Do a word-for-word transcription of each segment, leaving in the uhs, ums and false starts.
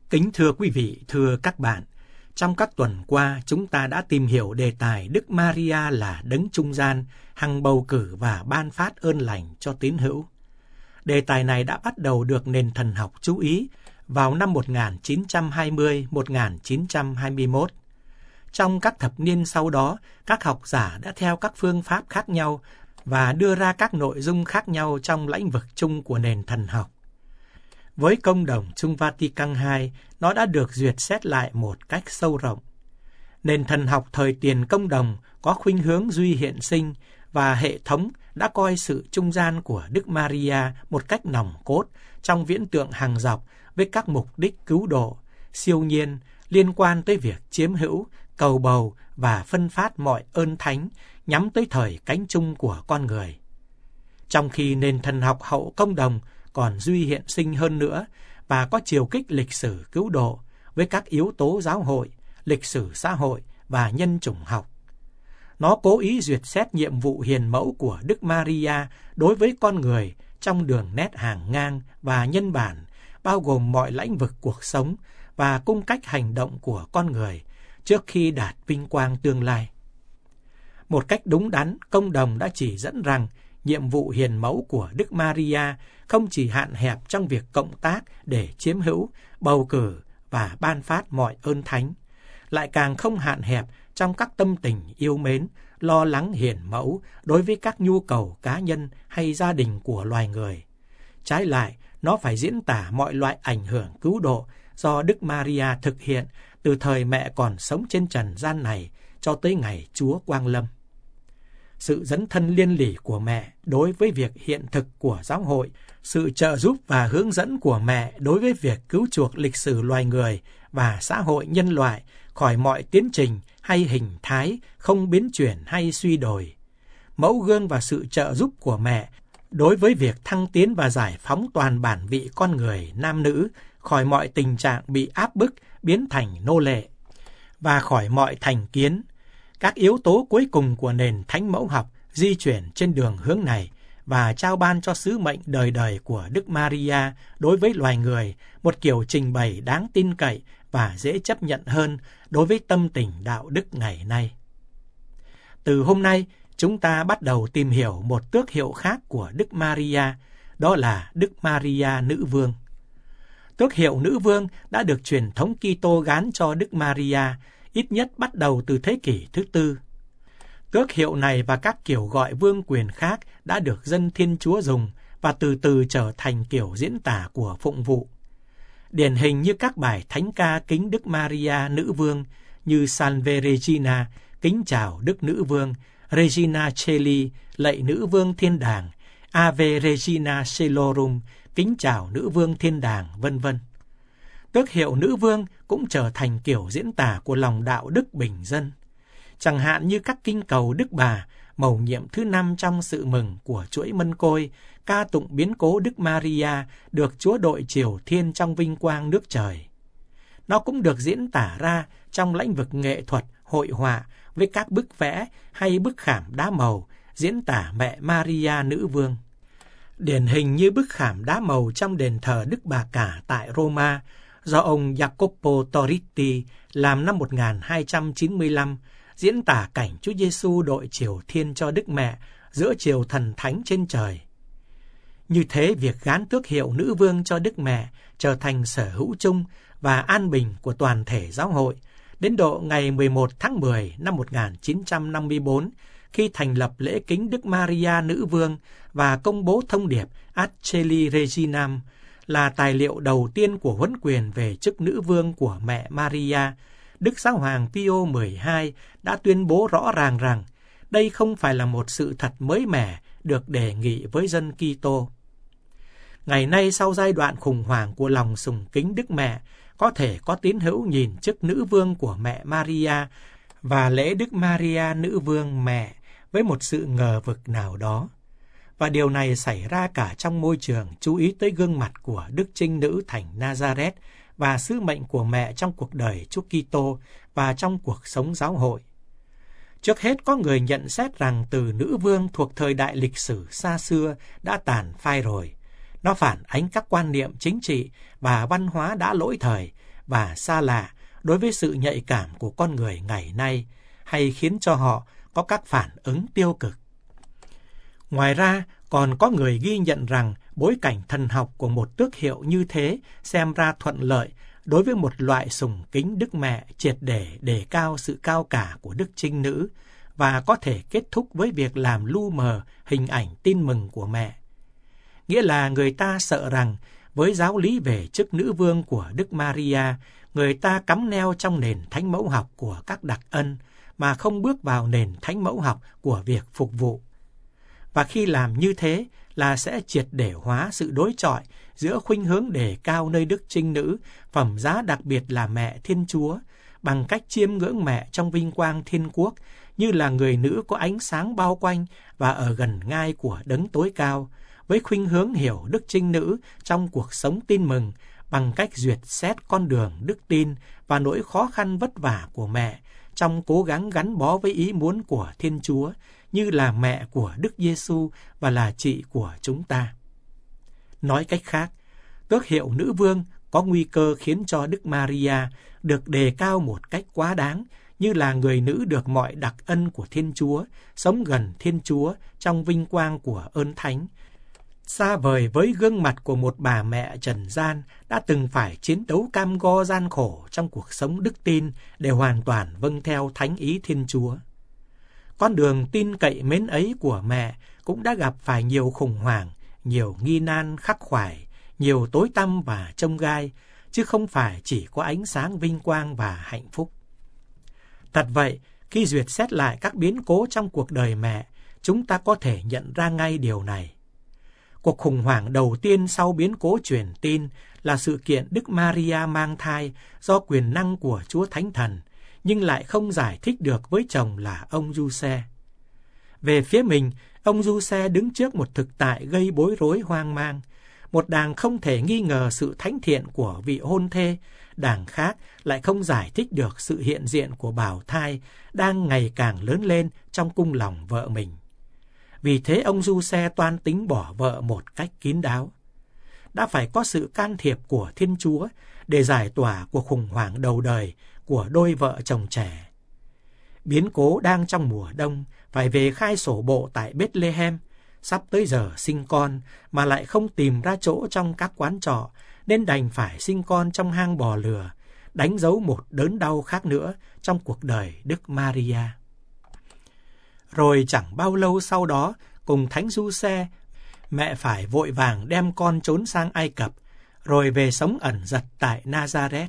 Kính thưa quý vị, thưa các bạn, trong các tuần qua chúng ta đã tìm hiểu đề tài Đức Maria là đấng trung gian, hằng bầu cử và ban phát ơn lành cho tín hữu. Đề tài này đã bắt đầu được nền thần học chú ý vào năm một nghìn chín trăm hai mươi đến một nghìn chín trăm hai mươi mốt. Trong các thập niên sau đó, các học giả đã theo các phương pháp khác nhau và đưa ra các nội dung khác nhau trong lĩnh vực chung của nền thần học. Với Công đồng Chung Vatican hai, nó đã được duyệt xét lại một cách sâu rộng. Nền thần học thời tiền Công đồng có khuynh hướng duy hiện sinh và hệ thống đã coi sự trung gian của Đức Maria một cách nòng cốt trong viễn tượng hàng dọc với các mục đích cứu độ, siêu nhiên liên quan tới việc chiếm hữu, cầu bầu và phân phát mọi ơn thánh nhắm tới thời cánh chung của con người. Trong khi nền thần học hậu Công đồng còn duy hiện sinh hơn nữa và có chiều kích lịch sử cứu độ với các yếu tố giáo hội, lịch sử xã hội và nhân chủng học. Nó cố ý duyệt xét nhiệm vụ hiền mẫu của Đức Maria đối với con người trong đường nét hàng ngang và nhân bản, bao gồm mọi lĩnh vực cuộc sống và cung cách hành động của con người trước khi đạt vinh quang tương lai. Một cách đúng đắn, Công đồng đã chỉ dẫn rằng nhiệm vụ hiền mẫu của Đức Maria không chỉ hạn hẹp trong việc cộng tác để chiếm hữu, bầu cử và ban phát mọi ơn thánh, lại càng không hạn hẹp trong các tâm tình yêu mến, lo lắng hiền mẫu đối với các nhu cầu cá nhân hay gia đình của loài người. Trái lại, nó phải diễn tả mọi loại ảnh hưởng cứu độ do Đức Maria thực hiện từ thời mẹ còn sống trên trần gian này cho tới ngày Chúa Quang Lâm. Sự dấn thân liên lỉ của mẹ đối với việc hiện thực của giáo hội, sự trợ giúp và hướng dẫn của mẹ đối với việc cứu chuộc lịch sử loài người và xã hội nhân loại khỏi mọi tiến trình hay hình thái không biến chuyển hay suy đổi. Mẫu gương và sự trợ giúp của mẹ đối với việc thăng tiến và giải phóng toàn bản vị con người nam nữ khỏi mọi tình trạng bị áp bức biến thành nô lệ và khỏi mọi thành kiến. Các yếu tố cuối cùng của nền thánh mẫu học di chuyển trên đường hướng này và trao ban cho sứ mệnh đời đời của Đức Maria đối với loài người một kiểu trình bày đáng tin cậy và dễ chấp nhận hơn đối với tâm tình đạo đức ngày nay. Từ hôm nay, chúng ta bắt đầu tìm hiểu một tước hiệu khác của Đức Maria, đó là Đức Maria Nữ Vương. Tước hiệu Nữ Vương đã được truyền thống Kitô gán cho Đức Maria, ít nhất bắt đầu từ thế kỷ thứ tư. Tước hiệu này và các kiểu gọi vương quyền khác đã được dân Thiên Chúa dùng và từ từ trở thành kiểu diễn tả của phụng vụ. Điển hình như các bài thánh ca kính Đức Maria Nữ Vương như Salve Regina, kính chào Đức Nữ Vương, Regina Caeli, lạy Nữ Vương Thiên Đàng, Ave Regina Caelorum, kính chào Nữ Vương Thiên Đàng, vân vân. Tước hiệu Nữ Vương cũng trở thành kiểu diễn tả của lòng đạo đức bình dân. Chẳng hạn như các kinh cầu Đức Bà, mầu nhiệm thứ năm trong sự mừng của chuỗi mân côi, ca tụng biến cố Đức Maria được Chúa đội triều thiên trong vinh quang nước trời. Nó cũng được diễn tả ra trong lĩnh vực nghệ thuật, hội họa với các bức vẽ hay bức khảm đá màu diễn tả mẹ Maria Nữ Vương. Điển hình như bức khảm đá màu trong đền thờ Đức Bà Cả tại Roma do ông Jacopo Torritti làm năm một nghìn hai trăm chín mươi lăm, diễn tả cảnh Chúa Giêsu đội triều thiên cho Đức Mẹ giữa triều thần thánh trên trời. Như thế, việc gán tước hiệu Nữ Vương cho Đức Mẹ trở thành sở hữu chung và an bình của toàn thể giáo hội, đến độ ngày mười một tháng mười năm một nghìn chín trăm năm mươi tư, khi thành lập lễ kính Đức Maria Nữ Vương và công bố thông điệp Ad Caeli Reginam, là tài liệu đầu tiên của huấn quyền về chức nữ vương của mẹ Maria. Đức Giáo hoàng Pio mười hai đã tuyên bố rõ ràng rằng đây không phải là một sự thật mới mẻ được đề nghị với dân Kitô. Ngày nay, sau giai đoạn khủng hoảng của lòng sùng kính Đức Mẹ, có thể có tín hữu nhìn chức nữ vương của mẹ Maria và lễ Đức Maria Nữ Vương Mẹ với một sự ngờ vực nào đó. Và điều này xảy ra cả trong môi trường chú ý tới gương mặt của Đức Trinh Nữ thành Nazareth và sứ mệnh của mẹ trong cuộc đời Chúa Kitô và trong cuộc sống giáo hội. Trước hết, có người nhận xét rằng từ nữ vương thuộc thời đại lịch sử xa xưa đã tàn phai rồi. Nó phản ánh các quan niệm chính trị và văn hóa đã lỗi thời và xa lạ đối với sự nhạy cảm của con người ngày nay, hay khiến cho họ có các phản ứng tiêu cực. Ngoài ra, còn có người ghi nhận rằng bối cảnh thần học của một tước hiệu như thế xem ra thuận lợi đối với một loại sùng kính Đức Mẹ triệt để đề cao sự cao cả của Đức Trinh Nữ và có thể kết thúc với việc làm lu mờ hình ảnh tin mừng của mẹ. Nghĩa là người ta sợ rằng với giáo lý về chức nữ vương của Đức Maria, người ta cắm neo trong nền thánh mẫu học của các đặc ân mà không bước vào nền thánh mẫu học của việc phục vụ. Và khi làm như thế là sẽ triệt để hóa sự đối chọi giữa khuynh hướng đề cao nơi Đức Trinh Nữ, phẩm giá đặc biệt là mẹ Thiên Chúa, bằng cách chiêm ngưỡng mẹ trong vinh quang thiên quốc, như là người nữ có ánh sáng bao quanh và ở gần ngai của Đấng Tối Cao, với khuynh hướng hiểu Đức Trinh Nữ trong cuộc sống tin mừng bằng cách duyệt xét con đường đức tin và nỗi khó khăn vất vả của mẹ trong cố gắng gắn bó với ý muốn của Thiên Chúa, như là mẹ của Đức Giêsu và là chị của chúng ta. Nói cách khác, tước hiệu nữ vương có nguy cơ khiến cho Đức Maria được đề cao một cách quá đáng, như là người nữ được mọi đặc ân của Thiên Chúa, sống gần Thiên Chúa trong vinh quang của ơn thánh, xa vời với gương mặt của một bà mẹ trần gian đã từng phải chiến đấu cam go gian khổ trong cuộc sống đức tin để hoàn toàn vâng theo thánh ý Thiên Chúa. Con đường tin cậy mến ấy của mẹ cũng đã gặp phải nhiều khủng hoảng, nhiều nghi nan khắc khoải, nhiều tối tăm và chông gai, chứ không phải chỉ có ánh sáng vinh quang và hạnh phúc. Thật vậy, khi duyệt xét lại các biến cố trong cuộc đời mẹ, chúng ta có thể nhận ra ngay điều này. Cuộc khủng hoảng đầu tiên sau biến cố truyền tin là sự kiện Đức Maria mang thai do quyền năng của Chúa Thánh Thần, nhưng lại không giải thích được với chồng là ông Giuse. Về phía mình, ông Giuse đứng trước một thực tại gây bối rối hoang mang. Một đàng không thể nghi ngờ sự thánh thiện của vị hôn thê, đàng khác lại không giải thích được sự hiện diện của bào thai đang ngày càng lớn lên trong cung lòng vợ mình. Vì thế ông Giuse toan tính bỏ vợ một cách kín đáo. Đã phải có sự can thiệp của Thiên Chúa để giải tỏa cuộc khủng hoảng đầu đời của đôi vợ chồng trẻ. Biến cố đang trong mùa đông, phải về khai sổ bộ tại Bethlehem, sắp tới giờ sinh con mà lại không tìm ra chỗ trong các quán trọ, nên đành phải sinh con trong hang bò lừa, đánh dấu một đớn đau khác nữa trong cuộc đời Đức Maria. Rồi chẳng bao lâu sau đó, cùng Thánh Giuse, mẹ phải vội vàng đem con trốn sang Ai Cập, rồi về sống ẩn dật tại Nazareth.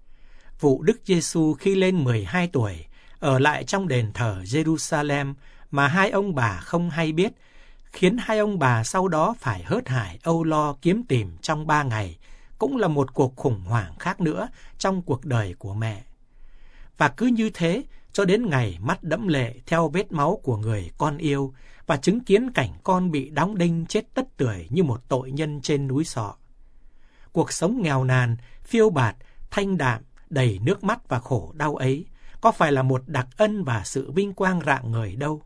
Vụ Đức Giêsu khi lên mười hai tuổi, ở lại trong đền thờ Jerusalem mà hai ông bà không hay biết, khiến hai ông bà sau đó phải hớt hải âu lo kiếm tìm trong ba ngày, cũng là một cuộc khủng hoảng khác nữa trong cuộc đời của mẹ. Và cứ như thế, cho đến ngày mắt đẫm lệ theo vết máu của người con yêu và chứng kiến cảnh con bị đóng đinh chết tất tưởi như một tội nhân trên núi Sọ. Cuộc sống nghèo nàn, phiêu bạt, thanh đạm, đầy nước mắt và khổ đau ấy có phải là một đặc ân và sự vinh quang rạng ngời đâu.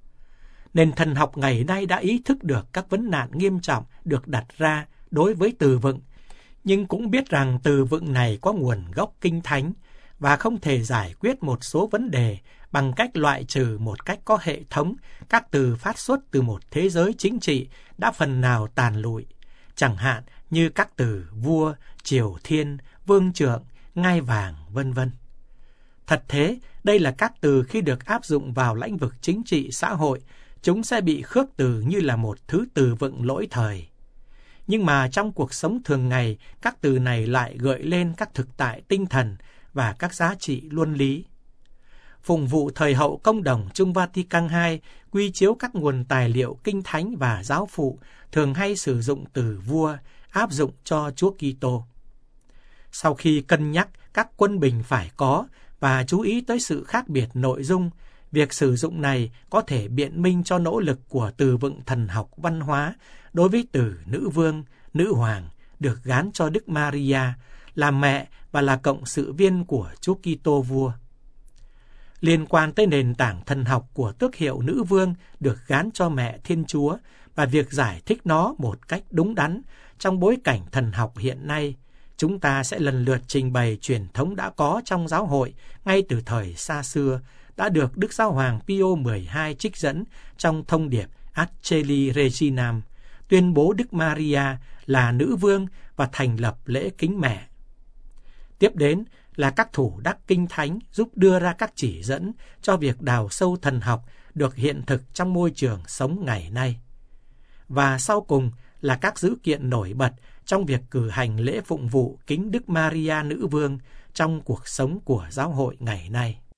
Nền thần học ngày nay đã ý thức được các vấn nạn nghiêm trọng được đặt ra đối với từ vựng, nhưng cũng biết rằng từ vựng này có nguồn gốc kinh thánh và không thể giải quyết một số vấn đề bằng cách loại trừ một cách có hệ thống các từ phát xuất từ một thế giới chính trị đã phần nào tàn lụi, chẳng hạn như các từ vua, triều thiên, vương trượng, ngai vàng, vân vân. Thật thế, đây là các từ khi được áp dụng vào lĩnh vực chính trị xã hội, chúng sẽ bị khước từ như là một thứ từ vựng lỗi thời. Nhưng mà trong cuộc sống thường ngày, các từ này lại gợi lên các thực tại tinh thần và các giá trị luân lý. Phụng vụ thời hậu Công đồng Trung Vatican hai quy chiếu các nguồn tài liệu kinh thánh và giáo phụ thường hay sử dụng từ vua áp dụng cho Chúa Kitô. Sau khi cân nhắc các quân bình phải có và chú ý tới sự khác biệt nội dung, việc sử dụng này có thể biện minh cho nỗ lực của từ vựng thần học văn hóa đối với từ nữ vương, nữ hoàng được gán cho Đức Maria là mẹ và là cộng sự viên của Chúa Kitô vua. Liên quan tới nền tảng thần học của tước hiệu nữ vương được gán cho mẹ Thiên Chúa và việc giải thích nó một cách đúng đắn trong bối cảnh thần học hiện nay, chúng ta sẽ lần lượt trình bày truyền thống đã có trong giáo hội ngay từ thời xa xưa, đã được Đức Giáo hoàng Pio mười hai trích dẫn trong thông điệp Aeceli Reginam, tuyên bố Đức Maria là nữ vương và thành lập lễ kính mẹ. Tiếp đến là các thủ đắc kinh thánh giúp đưa ra các chỉ dẫn cho việc đào sâu thần học được hiện thực trong môi trường sống ngày nay. Và sau cùng là các dữ kiện nổi bật trong việc cử hành lễ phụng vụ kính Đức Maria Nữ Vương trong cuộc sống của giáo hội ngày nay.